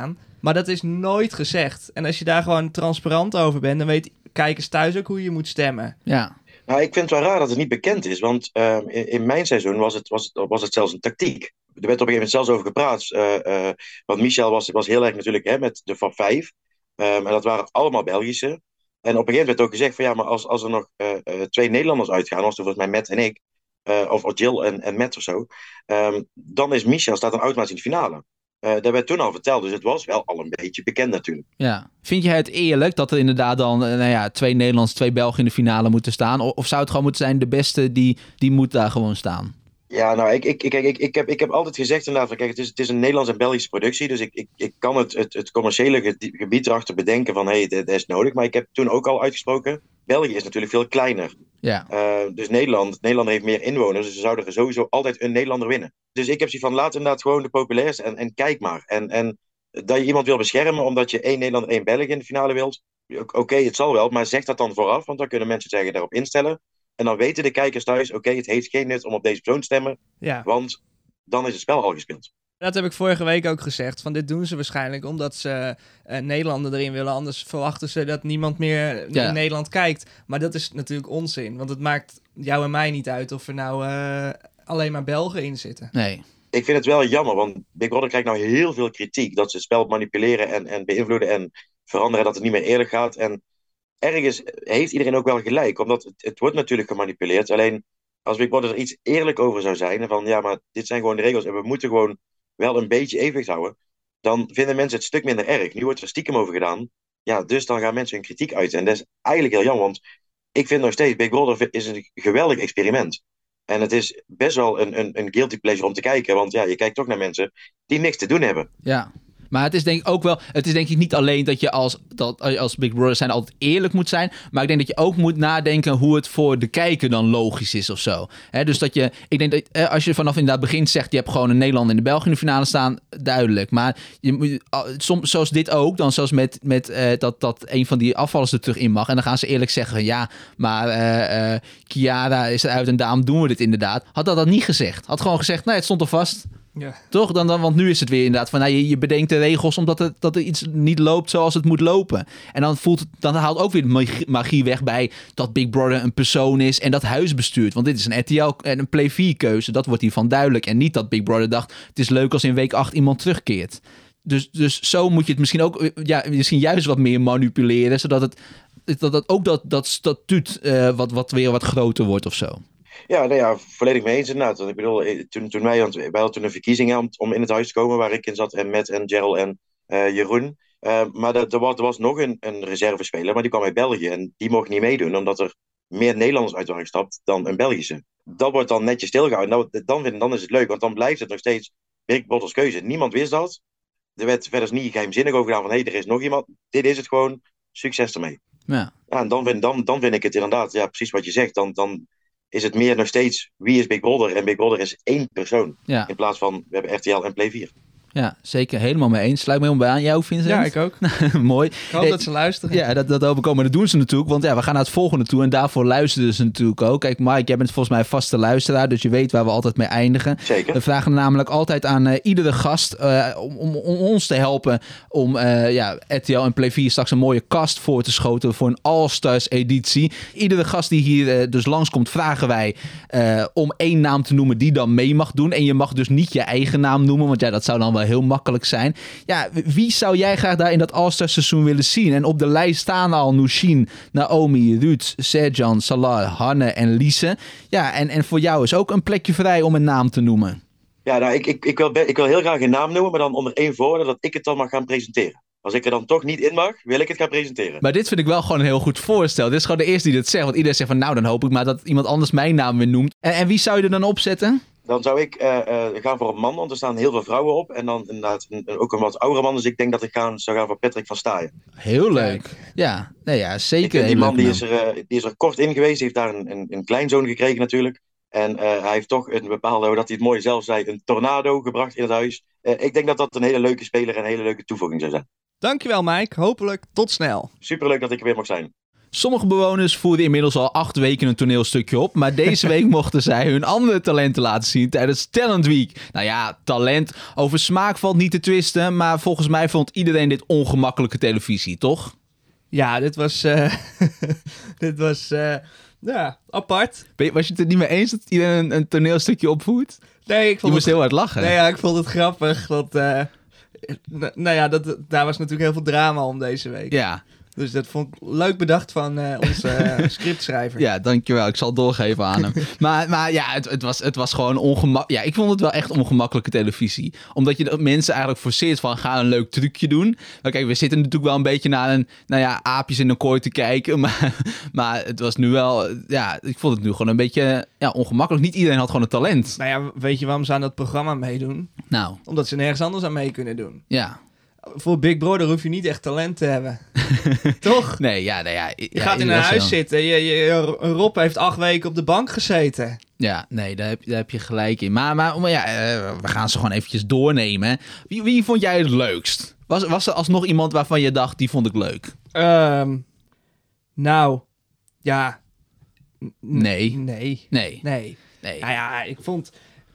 Maar dat is nooit gezegd. En als je daar gewoon transparant over bent, dan weet kijkers thuis ook hoe je moet stemmen. Ja. Nou, ik vind het wel raar dat het niet bekend is. Want uh, in, in mijn seizoen was het, was, het, was het zelfs een tactiek. Er werd op een gegeven moment zelfs over gepraat. Uh, uh, want Michel was, was heel erg natuurlijk hè, met de van vijf. Um, en dat waren allemaal Belgische. En op een gegeven moment werd ook gezegd van ja, maar als, als er nog uh, uh, twee Nederlanders uitgaan, was toen volgens mij Matt en ik, uh, of, of Jill en, en Matt of zo, um, dan is Michel staat dan automatisch in de finale. Uh, dat werd toen al verteld, dus het was wel al een beetje bekend natuurlijk. Ja. Vind jij het eerlijk dat er inderdaad dan nou ja, twee Nederlanders, twee Belgen in de finale moeten staan? Of, of zou het gewoon moeten zijn, de beste die, die moet daar gewoon staan? Ja, nou, ik, ik, ik, ik, ik, heb, ik heb altijd gezegd inderdaad, van, kijk, het is, het is een Nederlands en Belgische productie, dus ik, ik, ik kan het, het, het commerciële gebied erachter bedenken van, hé, hey, dat is nodig. Maar ik heb toen ook al uitgesproken, België is natuurlijk veel kleiner. Ja. Uh, dus Nederland, Nederland heeft meer inwoners, dus ze zouden er sowieso altijd een Nederlander winnen. Dus ik heb zoiets van, laat inderdaad gewoon de populairste en, en kijk maar. En, en dat je iemand wil beschermen omdat je één Nederlander, één Belg in de finale wilt, oké, okay, het zal wel, maar zeg dat dan vooraf, want dan kunnen mensen zeggen daarop instellen. En dan weten de kijkers thuis, oké, okay, het heeft geen nut om op deze persoon te stemmen, Ja. want dan is het spel al gespeeld. Dat heb ik vorige week ook gezegd. Van dit doen ze waarschijnlijk omdat ze uh, Nederlander erin willen. Anders verwachten ze dat niemand meer Ja. in Nederland kijkt. Maar dat is natuurlijk onzin. Want het maakt jou en mij niet uit of er nou uh, alleen maar Belgen in zitten. Nee. Ik vind het wel jammer, want Big Brother krijgt nou heel veel kritiek. Dat ze het spel manipuleren en, en beïnvloeden en veranderen dat het niet meer eerlijk gaat. En ergens heeft iedereen ook wel gelijk, omdat het, het wordt natuurlijk gemanipuleerd. Alleen als Big Brother er iets eerlijk over zou zijn, van ja, maar dit zijn gewoon de regels en we moeten gewoon wel een beetje evenwicht houden, dan vinden mensen het een stuk minder erg. Nu wordt er stiekem over gedaan, ja, dus dan gaan mensen hun kritiek uiten. En dat is eigenlijk heel jammer, want ik vind nog steeds, Big Brother is een geweldig experiment. En het is best wel een, een, een guilty pleasure om te kijken, want ja, je kijkt toch naar mensen die niks te doen hebben. Ja. Maar het is denk ik ook wel, het is denk ik niet alleen dat je als, dat, als Big Brother zijn altijd eerlijk moet zijn, maar ik denk dat je ook moet nadenken hoe het voor de kijker dan logisch is of zo. He, dus dat je, ik denk dat als je vanaf inderdaad begint zegt, je hebt gewoon een Nederlander en de Belgen in de finale staan, duidelijk. Maar je moet, soms, zoals dit ook, dan zoals met, met uh, dat, dat een van die afvallers er terug in mag. En dan gaan ze eerlijk zeggen, ja, maar uh, uh, Chiara is eruit en daarom doen we dit inderdaad. Had dat dat niet gezegd. Had gewoon gezegd, nee, het stond er vast. Ja. Toch? Dan, dan, want nu is het weer inderdaad van, nou, je, je bedenkt de regels omdat het, dat er iets niet loopt zoals het moet lopen. En dan, voelt het, dan haalt ook weer de magie, magie weg bij dat Big Brother een persoon is en dat huis bestuurt. Want dit is een R T L en een Play vier keuze. Dat wordt hiervan duidelijk. En niet dat Big Brother dacht, het is leuk als in week acht iemand terugkeert. Dus, dus zo moet je het misschien ook, ja, misschien juist wat meer manipuleren, zodat het, dat, dat ook dat, dat statuut uh, wat, wat weer wat groter wordt of zo. Ja, nou ja, volledig mee eens inderdaad. Want ik bedoel, toen, toen wij, wij hadden toen een verkiezing om, om in het huis te komen waar ik in zat en Matt en Gerald en uh, Jeroen. Uh, maar er, er, was, er was nog een, een reservespeler, maar die kwam uit België en die mocht niet meedoen omdat er meer Nederlanders uit waren gestapt dan een Belgische. Dat wordt dan netjes stilgehouden. Nou, dan, vind, dan is het leuk, want dan blijft het nog steeds Big Brother's keuze. Niemand wist dat. Er werd verder niet geheimzinnig over gedaan van hé, hey, er is nog iemand. Dit is het gewoon. Succes ermee. Ja. Ja, en dan vind, dan, dan vind ik het inderdaad, ja, precies wat je zegt. Dan, dan is het meer nog steeds wie is Big Brother. En Big Brother is één persoon. Ja. In plaats van, we hebben R T L en Play vier. Ja, zeker. Helemaal mee eens. Sluit me helemaal bij aan. Jou, Vincent? Ja, ik ook. Mooi. Ik hoop hey, dat ze luisteren. Ja, dat, dat hoop ik ook. Maar dat doen ze natuurlijk. Want ja, we gaan naar het volgende toe. En daarvoor luisteren ze natuurlijk ook. Kijk, Mike, jij bent volgens mij vaste luisteraar. Dus je weet waar we altijd mee eindigen. Zeker. We vragen namelijk altijd aan uh, iedere gast uh, om, om, om ons te helpen om uh, ja, R T L en Play vier straks een mooie cast voor te schoten voor een All-Stars editie. Iedere gast die hier uh, dus langskomt, vragen wij uh, om één naam te noemen die dan mee mag doen. En je mag dus niet je eigen naam noemen, want ja, dat zou dan wel heel makkelijk zijn. Ja, wie zou jij graag daar in dat All-Stars seizoen willen zien? En op de lijst staan al Noushin, Naomi, Ruud, Serjan, Salah, Hanne en Lise. Ja, en, en voor jou is ook een plekje vrij om een naam te noemen. Ja, nou, ik, ik, ik, wil, ik wil heel graag een naam noemen, maar dan onder één voorwaarde dat ik het dan mag gaan presenteren. Als ik er dan toch niet in mag, wil ik het gaan presenteren. Maar dit vind ik wel gewoon een heel goed voorstel. Dit is gewoon de eerste die dit zegt. Want iedereen zegt van, nou, dan hoop ik maar dat iemand anders mijn naam weer noemt. En, en wie zou je er dan opzetten? Dan zou ik uh, uh, gaan voor een man, want er staan heel veel vrouwen op. En dan inderdaad een, een, ook een wat oudere man. Dus ik denk dat ik gaan, zou gaan voor Patrick van Staaien. Heel leuk. Ja, nee, ja zeker. Ik, die man die is, er, uh, die is er kort in geweest. Die heeft daar een, een, een kleinzoon gekregen natuurlijk. En uh, hij heeft toch een bepaalde, hoe dat hij het mooi zelf zei, een tornado gebracht in het huis. Uh, ik denk dat dat een hele leuke speler en een hele leuke toevoeging zou zijn. Dankjewel, Mike. Hopelijk tot snel. Superleuk dat ik er weer mag zijn. Sommige bewoners voerden inmiddels al acht weken een toneelstukje op, maar deze week mochten zij hun andere talenten laten zien tijdens Talent Week. Nou ja, talent. Over smaak valt niet te twisten, maar volgens mij vond iedereen dit ongemakkelijke televisie, toch? Ja, dit was... Uh, dit was... Uh, ja, apart. Ben je, was je het er niet mee eens dat iedereen een, een toneelstukje opvoert? Nee, ik vond je moest het... heel hard lachen. Nee, ja, ik vond het grappig. Dat, uh, n- nou ja, dat, daar was natuurlijk heel veel drama om deze week. Ja. Dus dat vond ik leuk bedacht van uh, onze uh, scriptschrijver. Ja, dankjewel. Ik zal het doorgeven aan hem. maar, maar ja, het, het, was, het was gewoon ongemakkelijk. Ja, ik vond het wel echt ongemakkelijke televisie. Omdat je de mensen eigenlijk forceert van, ga een leuk trucje doen. Maar kijk, we zitten natuurlijk wel een beetje naar een, nou ja, aapjes in een kooi te kijken. Maar, maar het was nu wel, ja, ik vond het nu gewoon een beetje ja, ongemakkelijk. Niet iedereen had gewoon een talent. Nou ja, weet je waarom ze aan dat programma meedoen? Nou. Omdat ze nergens anders aan mee kunnen doen. Ja. Voor Big Brother hoef je niet echt talent te hebben. Toch? Nee, ja, nou ja. Je ja, gaat in een huis zo. zitten. Je, je, Rob heeft acht weken op de bank gezeten. Ja, nee, daar heb, daar heb je gelijk in. Maar, maar, maar ja, uh, we gaan ze gewoon eventjes doornemen. Wie, wie vond jij het leukst? Was, was er alsnog iemand waarvan je dacht, die vond ik leuk? Um, nou, ja. N- Nee. Nee. Nee. Nee. Nee. Nou ja, ik vond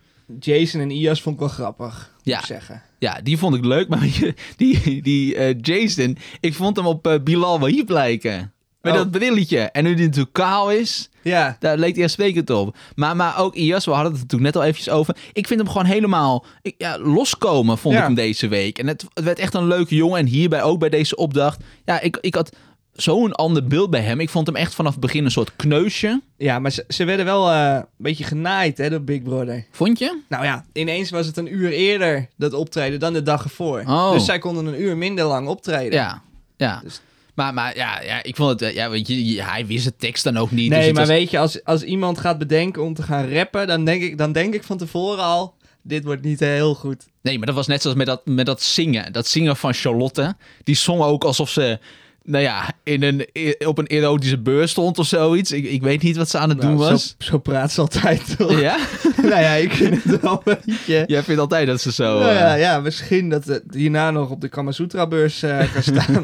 Jason en Ias vond ik wel grappig, moet Ja. ik zeggen. Ja, die vond ik leuk. Maar weet je, die, die uh, Jason, ik vond hem op uh, Bilal Wahib lijken. Met Oh. dat brilletje. En nu die natuurlijk kaal is, Ja. daar leek hij uitstekend op. Maar, maar ook Ias, we hadden het er natuurlijk net al eventjes over. Ik vind hem gewoon helemaal ik, ja, loskomen, vond Ja. ik hem deze week. En het, het werd echt een leuke jongen. En hierbij ook bij deze opdracht. Ja, ik, ik had zo'n ander beeld bij hem. Ik vond hem echt vanaf het begin een soort kneusje. Ja, maar ze, ze werden wel uh, een beetje genaaid, hè, door Big Brother. Vond je? Nou ja, ineens was het een uur eerder, dat optreden, dan de dag ervoor. Oh. Dus zij konden een uur minder lang optreden. Ja, ja. Dus- Maar, maar ja, ja, ik vond het... Ja, weet je, hij wist de tekst dan ook niet. Nee, dus het maar was- weet je, als, als iemand gaat bedenken om te gaan rappen, dan denk ik, dan denk ik van tevoren al, dit wordt niet heel goed. Nee, maar dat was net zoals met dat, met dat zingen. Dat zingen van Charlotte. Die zong ook alsof ze, nou ja, in een, op een erotische beurs stond of zoiets. Ik, ik weet niet wat ze aan het doen Nou, was. Zo, zo praat ze altijd, toch? Ja? Nou ja, ik vind het wel een beetje... Jij vindt altijd dat ze zo... Nou ja, eh, ja, misschien dat het hierna nog op de Kamasutra-beurs uh, kan staan.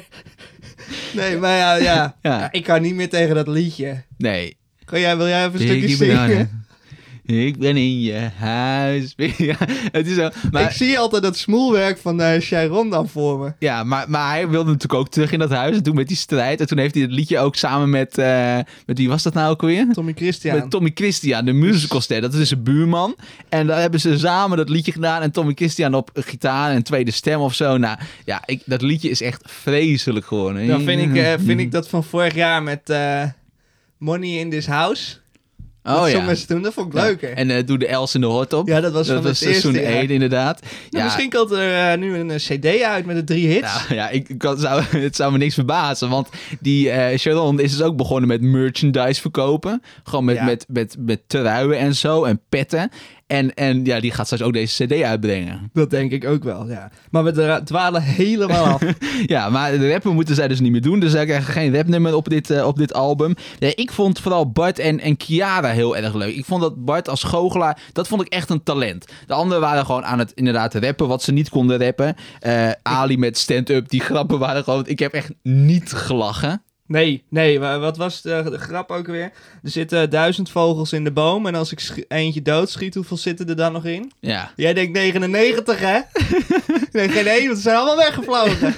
Nee, maar ja, ja. Ja. Ja, ik kan niet meer tegen dat liedje. Nee. Kan jij, wil jij even een stukje Ik zingen? ben, ik ben in je huis. Ja, het is zo. Maar, Ik zie altijd dat smoelwerk van uh, Sharon dan voor me. ja, maar, maar hij wilde natuurlijk ook terug in dat huis. En toen met die strijd. En toen heeft hij het liedje ook samen met... Uh, met wie was dat nou ook alweer? Tommy Christian. Met Tommy Christian, de musicalster. Dat is dus een buurman. En daar hebben ze samen dat liedje gedaan. En Tommy Christian op gitaar en tweede stem of zo. Nou, ja, ik, dat liedje is echt vreselijk geworden. Dan vind ik, uh, vind ik dat van vorig jaar met uh, Money in This House. Oh dat ja. zongen ze toen, dat vond ik leuker. Ja. En uh, doe de Els in de hort op. Ja, dat was dat van was het eerste seizoen jaar. één inderdaad. Nou, Ja, misschien komt er uh, nu een uh, cd uit met de drie hits. nou, ja, ik, ik kan- zou, het zou me niks verbazen. Want die uh, Sharon is dus ook begonnen met merchandise verkopen. Gewoon met, Ja. met, met, met truien en zo en petten. En, en ja, die gaat straks ook deze cd uitbrengen. Dat denk ik ook wel, ja. Maar we dra- dwalen helemaal af. Ja, maar de rappen moeten zij dus niet meer doen. Dus zij krijgen geen rapnummer op dit, uh, op dit album. Ja, ik vond vooral Bart en, en Kiara heel erg leuk. Ik vond dat Bart als goochelaar, dat vond ik echt een talent. De anderen waren gewoon aan het inderdaad rappen wat ze niet konden rappen. Uh, Ali met stand-up, die grappen waren gewoon... Ik heb echt niet gelachen. Nee, nee, wa- wat was de, de grap ook weer? Er zitten duizend vogels in de boom en als ik sch- eentje doodschiet, hoeveel zitten er dan nog in? Ja. Jij denkt negenennegentig, hè? Nee, geen één, want ze zijn allemaal weggevlogen.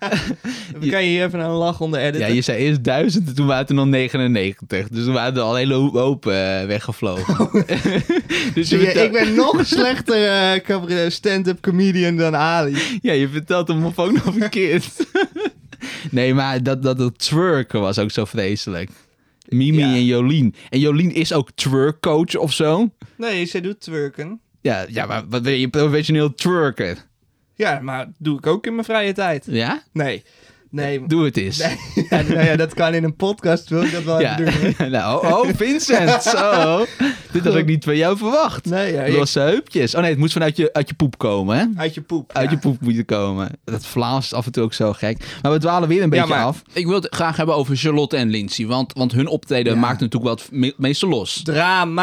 Dan kan je hier even een lach onder editen. Ja, je zei eerst duizend en toen waren het er nog negenennegentig. Dus toen waren er al een hele hoop, hoop uh, weggevlogen. dus Zie je, vertel- ik ben nog een slechter uh, cabaret- stand-up comedian dan Ali. Ja, je vertelt hem ook nog verkeerd. Nee, maar dat, dat, dat twerken was ook zo vreselijk. Mimi Ja. en Jolien. En Jolien is ook twerkcoach of zo. Nee, zij doet twerken. Ja, ja, maar wat ben je professioneel twerker? Ja, maar doe ik ook in mijn vrije tijd. Ja? Nee, nee. Doe het eens. Nee, ja, nou ja, dat kan in een podcast, wil ik dat wel Ja. even doen. Hè? nou, oh, Vincent, zo. Dit had ik niet van jou verwacht. Nee, ja, ik- Losse heupjes. Oh nee, het moet vanuit je, uit je poep komen, hè? uit je poep. Uit ja. je poep moet je komen. Dat Vlaams is af en toe ook zo gek. Maar we dwalen weer een beetje maar- af. Ik wil het graag hebben over Charlotte en Lindsay. Want, want hun optreden Ja. maakt natuurlijk wel het me- meeste los. Drama.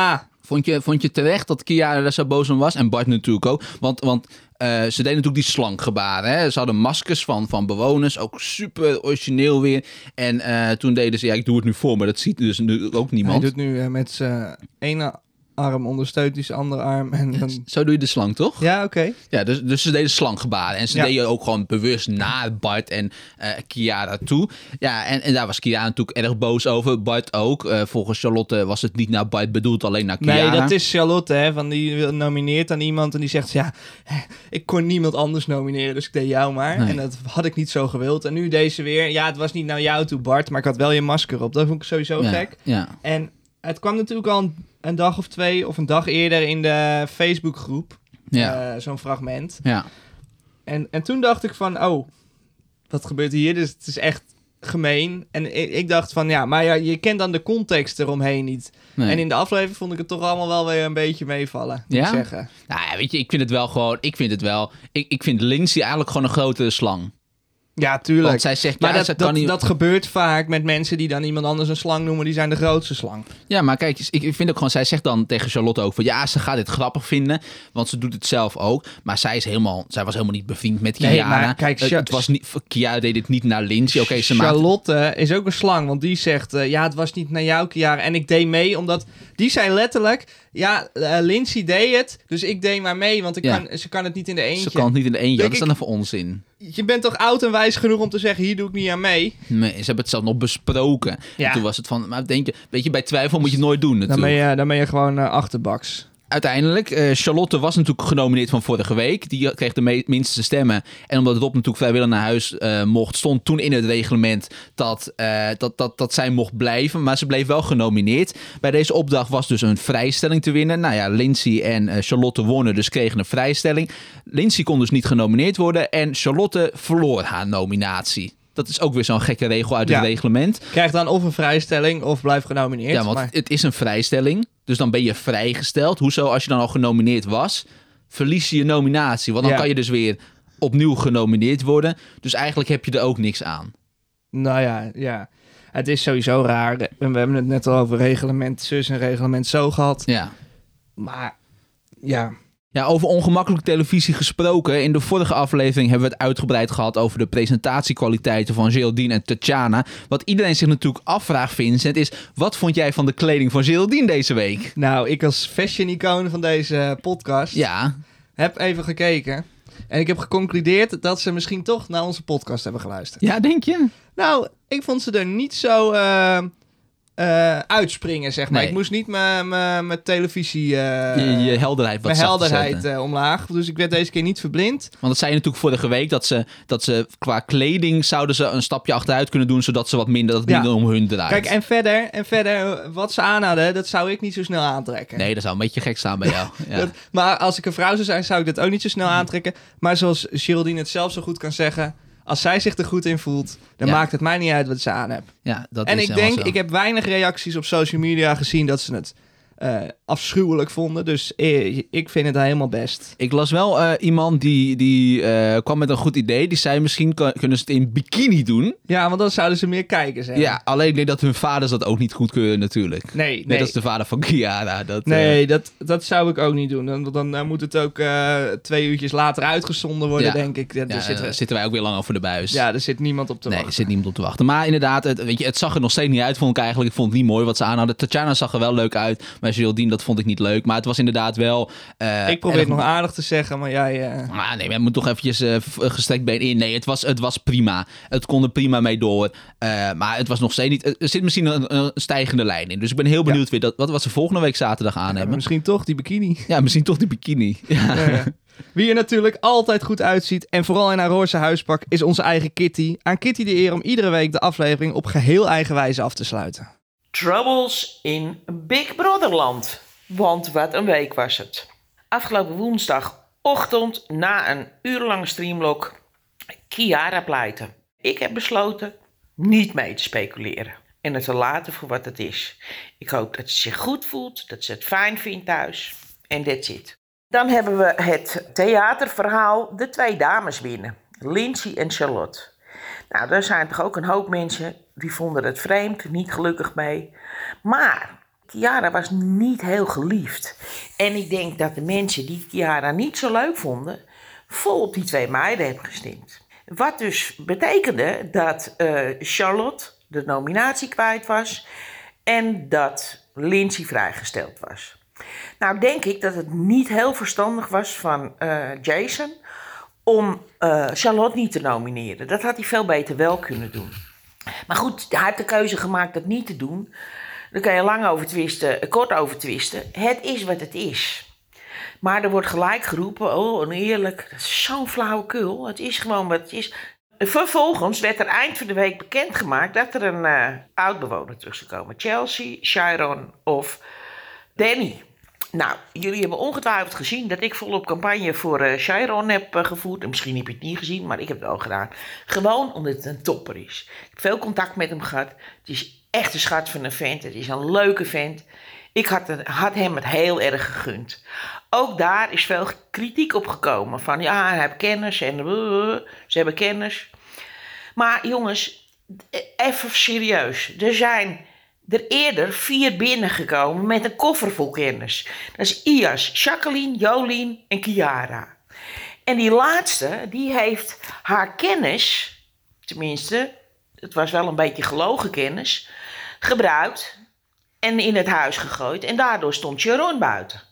Vond je, vond je terecht dat Kiara daar zo boos om was? En Bart natuurlijk ook. Want, want uh, ze deden natuurlijk die slankgebaren. Hè? Ze hadden maskers van, van bewoners. Ook super origineel weer. En uh, toen deden ze... Ja, ik doe het nu voor, maar dat ziet dus nu ook niemand. Hij doet nu uh, met zijn ene arm ondersteunt hij zijn andere arm. En dan... Zo doe je de slang, toch? Ja, oké. Okay. Ja, dus, dus ze deden slankgebaren. En ze ja. deden ook gewoon bewust naar Bart en uh, Kiara toe. Ja, en, en daar was Kiara natuurlijk erg boos over. Bart ook. Uh, volgens Charlotte was het niet naar Bart bedoeld, alleen naar Kiara. Nee, dat is Charlotte, hè. Van die nomineert aan iemand en die zegt... Ja, ik kon niemand anders nomineren, dus ik deed jou maar. Nee. En dat had ik niet zo gewild. En nu deze weer... Ja, het was niet naar jou toe, Bart, maar ik had wel je masker op. Dat vond ik sowieso ja, gek. Ja. En het kwam natuurlijk al een, een dag of twee of een dag eerder in de Facebookgroep. Ja. Uh, zo'n fragment. Ja. En, en toen dacht ik van, oh, wat gebeurt hier? Dus het is echt gemeen. En ik, ik dacht van, ja, maar ja, je kent dan de context eromheen niet. Nee. En in de aflevering vond ik het toch allemaal wel weer een beetje meevallen, moet ja? ik zeggen. Nou ja, weet je, ik vind het wel gewoon, ik vind het wel, ik, ik vind Lindsay eigenlijk gewoon een grotere slang. Ja, tuurlijk. Want zij zegt, maar ja, dat, ze dat, kan niet... dat gebeurt vaak met mensen die dan iemand anders een slang noemen. Die zijn de grootste slang. Ja, maar kijk, ik vind ook gewoon... Zij zegt dan tegen Charlotte ook van... Ja, ze gaat dit grappig vinden. Want ze doet het zelf ook. Maar zij, is helemaal, zij was helemaal niet bevriend met Kiara. Nee, maar kijk, het, het was niet, Kiara deed het niet naar Lindsay. Okay, ze Charlotte maakt... is ook een slang. Want die zegt... Uh, ja, het was niet naar jou, Kiara. En ik deed mee omdat... Die zei letterlijk... Ja, uh, Lindsay deed het. Dus ik deed maar mee. Want ik ja. kan, ze kan het niet in de eentje. Ze kan het niet in de eentje. Dat is dan ik, even onzin. Je bent toch oud en wijs genoeg om te zeggen... Hier doe ik niet aan mee. Nee, ze hebben het zelf nog besproken. Ja. En toen was het van... Maar denk je, weet je, bij twijfel moet je het nooit doen natuurlijk. Dan ben je, dan ben je gewoon uh, achterbaks. Uiteindelijk, uh, Charlotte was natuurlijk genomineerd van vorige week. Die kreeg de me- minste stemmen. En omdat Rob natuurlijk vrijwillig naar huis uh, mocht... stond toen in het reglement dat, uh, dat, dat, dat zij mocht blijven. Maar ze bleef wel genomineerd. Bij deze opdracht was dus een vrijstelling te winnen. Nou ja, Lindsay en uh, Charlotte wonnen, dus kregen een vrijstelling. Lindsay kon dus niet genomineerd worden. En Charlotte verloor haar nominatie. Dat is ook weer zo'n gekke regel uit ja. het reglement. Krijg dan of een vrijstelling of blijf genomineerd. Ja, want maar... het is een vrijstelling. Dus dan ben je vrijgesteld. Hoezo, als je dan al genomineerd was, verlies je je nominatie. Want dan ja. kan je dus weer opnieuw genomineerd worden. Dus eigenlijk heb je er ook niks aan. Nou ja, ja. Het is sowieso raar. We hebben het net al over reglement zus en reglement zo gehad. Ja. Maar ja... Ja, over ongemakkelijke televisie gesproken. In de vorige aflevering hebben we het uitgebreid gehad over de presentatiekwaliteiten van Geraldine en Tatjana. Wat iedereen zich natuurlijk afvraagt, Vincent, is... Wat vond jij van de kleding van Geraldine deze week? Nou, ik als fashion-icoon van deze podcast... Ja. Heb even gekeken. En ik heb geconcludeerd dat ze misschien toch naar onze podcast hebben geluisterd. Ja, denk je? Nou, ik vond ze er niet zo... Uh... Uh, uitspringen, zeg maar. Nee. Ik moest niet mijn televisie... Uh, je, je helderheid wat Mijn helderheid uh, omlaag. Dus ik werd deze keer niet verblind. Want dat zei je natuurlijk vorige week... dat ze, dat ze qua kleding zouden ze een stapje achteruit kunnen doen... zodat ze wat minder, dat het ja. minder om hun draait. Kijk, en verder, en verder, wat ze aan hadden... dat zou ik niet zo snel aantrekken. Nee, dat zou een beetje gek staan bij jou. Ja. dat, maar als ik een vrouw zou zijn... zou ik dat ook niet zo snel aantrekken. Maar zoals Geraldine het zelf zo goed kan zeggen... Als zij zich er goed in voelt, dan ja. maakt het mij niet uit wat ze aan heeft. Ja, dat en is ik denk, zo. ik heb weinig reacties op social media gezien dat ze het uh, afschuwelijk vonden. Dus eh, ik vind het helemaal best. Ik las wel uh, iemand die, die uh, kwam met een goed idee. Die zei misschien kan, kunnen ze het in bikini doen. Ja, want dan zouden ze meer kijken, zeg. Ja, alleen ik denk dat hun vaders dat ook niet goedkeuren natuurlijk. Nee, nee. Net als de vader van Kiara. Dat, nee, uh... dat, dat zou ik ook niet doen. Dan, dan uh, moet het ook uh, twee uurtjes later uitgezonden worden, ja. denk ik. Ja, ja, zitten, we... zitten wij ook weer lang over de buis. Ja, er zit niemand op te nee, wachten. Nee, er zit niemand op te wachten. Maar inderdaad, het, weet je, het zag er nog steeds niet uit, vond ik eigenlijk. Ik vond het niet mooi wat ze aan hadden. Tatjana zag er wel leuk uit, maar Geraldine, dat vond ik niet leuk. Maar het was inderdaad wel... Uh, ik probeer erg... het nog aardig te zeggen, maar jij... Uh... Ah, nee, maar moet toch eventjes uh, gestrekt been in. Nee, het was, het was prima. Het kon er prima mee door. Uh, maar het was nog steeds niet... Er zit misschien een, een stijgende lijn in. Dus ik ben heel benieuwd ja. weer dat, wat, wat ze volgende week zaterdag aan ja, hebben. Misschien toch die bikini. Ja, misschien toch die bikini. Ja. Ja, ja. Wie er natuurlijk altijd goed uitziet en vooral in haar roze huispak is onze eigen Kitty. Aan Kitty de eer om iedere week de aflevering op geheel eigen wijze af te sluiten. Troubles in Big Brotherland. Want wat een week was het. Afgelopen woensdagochtend na een urenlange streamlog Kiara pleiten. Ik heb besloten niet mee te speculeren en het te laten voor wat het is. Ik hoop dat ze zich goed voelt, dat ze het fijn vindt thuis en that's it. Dan hebben we het theaterverhaal De Twee Dames winnen. Lindsay en Charlotte. Nou, daar zijn toch ook een hoop mensen die vonden het vreemd, niet gelukkig mee. Maar Chiara was niet heel geliefd. En ik denk dat de mensen die Chiara niet zo leuk vonden, vol op die twee meiden hebben gestemd. Wat dus betekende dat uh, Charlotte de nominatie kwijt was en dat Lindsay vrijgesteld was. Nou denk ik dat het niet heel verstandig was van uh, Jason om uh, Charlotte niet te nomineren. Dat had hij veel beter wel kunnen doen. Maar goed, hij heeft de keuze gemaakt dat niet te doen. Daar kan je lang over twisten, kort over twisten. Het is wat het is. Maar er wordt gelijk geroepen, oh oneerlijk, dat is zo'n flauwekul. Het is gewoon wat het is. Vervolgens werd er eind van de week bekendgemaakt dat er een uh, oud-bewoner terug zou komen. Chelsea, Chiron of Danny. Nou, jullie hebben ongetwijfeld gezien dat ik volop campagne voor uh, Chiron heb uh, gevoerd. En misschien heb je het niet gezien, maar ik heb het wel gedaan. Gewoon omdat het een topper is. Ik heb veel contact met hem gehad. Het is echt een schat van een vent. Het is een leuke vent. Ik had, het, had hem het heel erg gegund. Ook daar is veel kritiek op gekomen. Van ja, hij heeft kennis en uh, ze hebben kennis. Maar jongens, even serieus. Er zijn er eerder vier binnengekomen met een koffer vol kennis. Dat is Ias, Jacqueline, Jolien en Chiara. En die laatste, die heeft haar kennis, tenminste, het was wel een beetje gelogen kennis, gebruikt en in het huis gegooid. En daardoor stond Sharon buiten.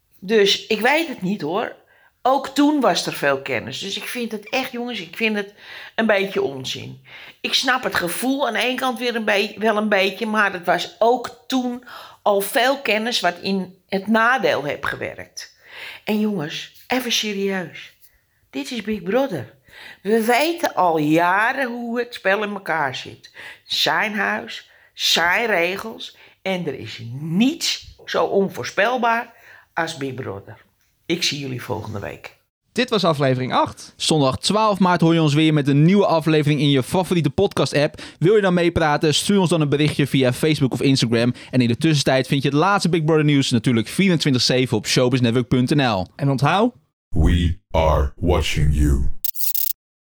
Dus ik weet het niet hoor. Ook toen was er veel kennis. Dus ik vind het echt, jongens, ik vind het een beetje onzin. Ik snap het gevoel aan de ene kant weer een be- wel een beetje, maar het was ook toen al veel kennis wat in het nadeel heb gewerkt. En jongens, even serieus. Dit is Big Brother. We weten al jaren hoe het spel in elkaar zit. Zijn huis, zijn regels en er is niets zo onvoorspelbaar als Big Brother. Ik zie jullie volgende week. Dit was aflevering acht. Zondag twaalf maart hoor je ons weer met een nieuwe aflevering in je favoriete podcast-app. Wil je dan meepraten? Stuur ons dan een berichtje via Facebook of Instagram. En in de tussentijd vind je het laatste Big Brother nieuws natuurlijk vierentwintig zeven op showbiz network punt n l. En onthoud... We are watching you.